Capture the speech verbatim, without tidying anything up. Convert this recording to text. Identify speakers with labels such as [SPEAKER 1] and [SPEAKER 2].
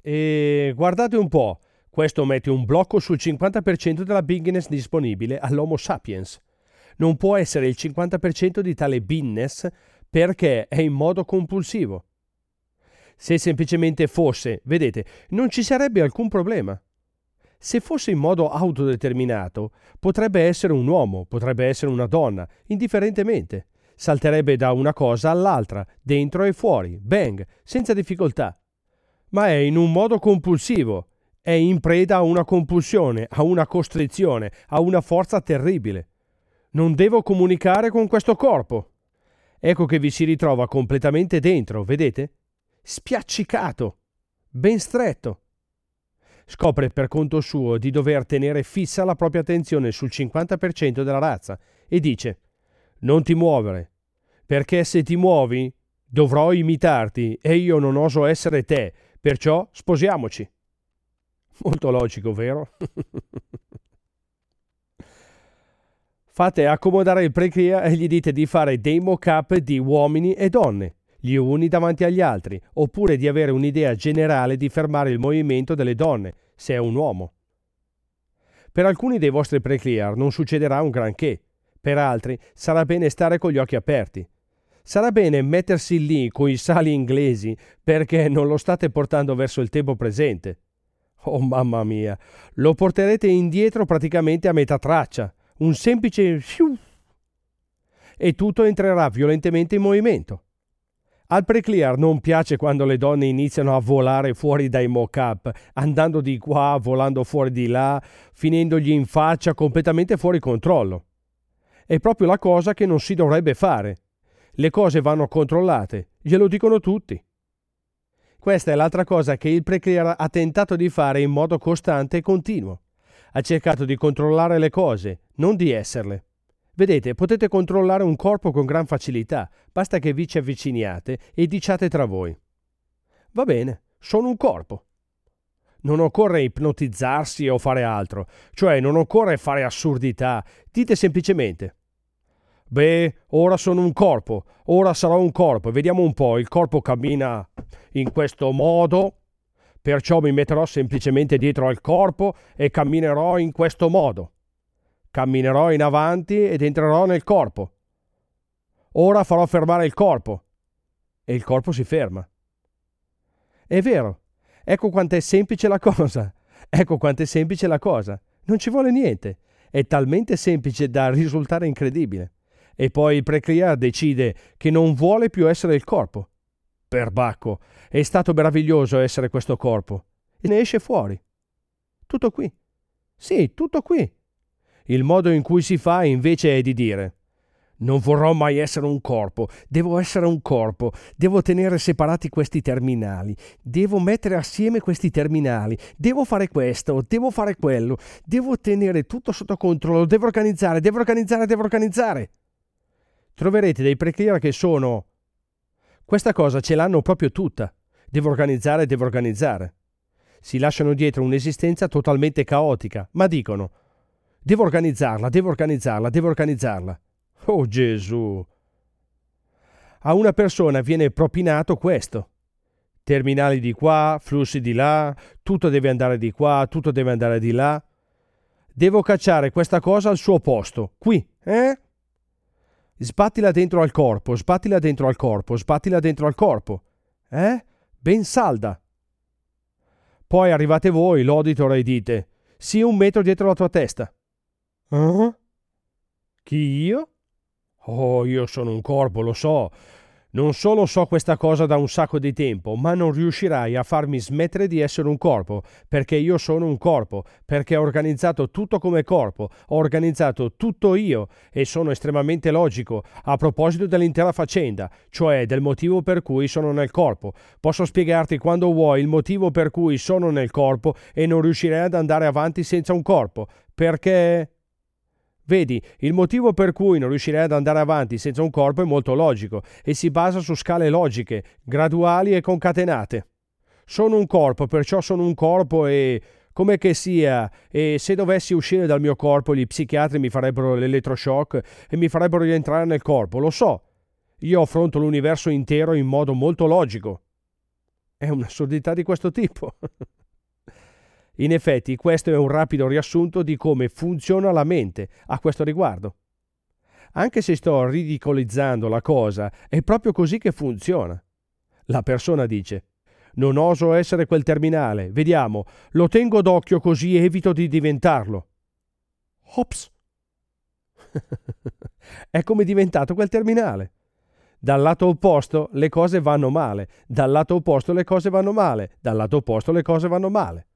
[SPEAKER 1] E guardate un po', questo mette un blocco sul cinquanta per cento della bigness disponibile all'Homo sapiens. Non può essere il cinquanta per cento di tale bigness perché è in modo compulsivo. Se semplicemente fosse, vedete, non ci sarebbe alcun problema. Se fosse in modo autodeterminato, potrebbe essere un uomo, potrebbe essere una donna, indifferentemente. Salterebbe da una cosa all'altra, dentro e fuori, bang, senza difficoltà. Ma è in un modo compulsivo, è in preda a una compulsione, a una costrizione, a una forza terribile. Non devo comunicare con questo corpo. Ecco che vi si ritrova completamente dentro, vedete? Spiaccicato, ben stretto. Scopre per conto suo di dover tenere fissa la propria attenzione sul cinquanta per cento della razza e dice: non ti muovere, perché se ti muovi dovrò imitarti e io non oso essere te, perciò sposiamoci. Molto logico, vero? Fate accomodare il precria e gli dite di fare dei mock-up di uomini e donne, gli uni davanti agli altri, oppure di avere un'idea generale di fermare il movimento delle donne, se è un uomo. Per alcuni dei vostri preclear non succederà un granché, per altri sarà bene stare con gli occhi aperti. Sarà bene mettersi lì coi sali inglesi perché non lo state portando verso il tempo presente. Oh mamma mia, lo porterete indietro praticamente a metà traccia, un semplice fiu, e tutto entrerà violentemente in movimento. Al preclear non piace quando le donne iniziano a volare fuori dai mock-up, andando di qua, volando fuori di là, finendogli in faccia, completamente fuori controllo. È proprio la cosa che non si dovrebbe fare. Le cose vanno controllate, glielo dicono tutti. Questa è l'altra cosa che il preclear ha tentato di fare in modo costante e continuo. Ha cercato di controllare le cose, non di esserle. Vedete, potete controllare un corpo con gran facilità, basta che vi ci avviciniate e diciate tra voi: va bene, sono un corpo. Non occorre ipnotizzarsi o fare altro, cioè non occorre fare assurdità, dite semplicemente: beh, ora sono un corpo, ora sarò un corpo, vediamo un po', il corpo cammina in questo modo, perciò mi metterò semplicemente dietro al corpo e camminerò in questo modo. Camminerò in avanti ed entrerò nel corpo. Ora farò fermare il corpo. E il corpo si ferma. È vero. Ecco quanto è semplice la cosa. Ecco quanto è semplice la cosa. Non ci vuole niente. È talmente semplice da risultare incredibile. E poi il preclear decide che non vuole più essere il corpo. Perbacco. È stato meraviglioso essere questo corpo. E ne esce fuori. Tutto qui. Sì, tutto qui. Il modo in cui si fa invece è di dire: non vorrò mai essere un corpo, devo essere un corpo, devo tenere separati questi terminali, devo mettere assieme questi terminali, devo fare questo, devo fare quello, devo tenere tutto sotto controllo, devo organizzare, devo organizzare, devo organizzare. Troverete dei preclear che sono: questa cosa ce l'hanno proprio tutta, devo organizzare, devo organizzare. Si lasciano dietro un'esistenza totalmente caotica, ma dicono: devo organizzarla, devo organizzarla, devo organizzarla. Oh Gesù! A una persona viene propinato questo. Terminali di qua, flussi di là, tutto deve andare di qua, tutto deve andare di là. Devo cacciare questa cosa al suo posto, qui, eh? Sbattila dentro al corpo, sbattila dentro al corpo, sbattila dentro al corpo. Eh? Ben salda. Poi arrivate voi, l'auditor, e dite: sì, un metro dietro la tua testa. Uh? Chi, io? Oh, io sono un corpo, lo so. Non solo so questa cosa da un sacco di tempo, ma non riuscirai a farmi smettere di essere un corpo, perché io sono un corpo, perché ho organizzato tutto come corpo, ho organizzato tutto io e sono estremamente logico a proposito dell'intera faccenda, cioè del motivo per cui sono nel corpo. Posso spiegarti quando vuoi il motivo per cui sono nel corpo e non riuscirei ad andare avanti senza un corpo, perché... Vedi, il motivo per cui non riuscirei ad andare avanti senza un corpo è molto logico e si basa su scale logiche, graduali e concatenate. Sono un corpo, perciò sono un corpo e... come che sia, e se dovessi uscire dal mio corpo gli psichiatri mi farebbero l'elettroshock e mi farebbero rientrare nel corpo, lo so. Io affronto l'universo intero in modo molto logico. È un'assurdità di questo tipo. In effetti, questo è un rapido riassunto di come funziona la mente a questo riguardo. Anche se sto ridicolizzando la cosa, è proprio così che funziona. La persona dice: non oso essere quel terminale, vediamo, lo tengo d'occhio così evito di diventarlo. Ops! È come diventato quel terminale. Dal lato opposto le cose vanno male, dal lato opposto le cose vanno male, dal lato opposto le cose vanno male.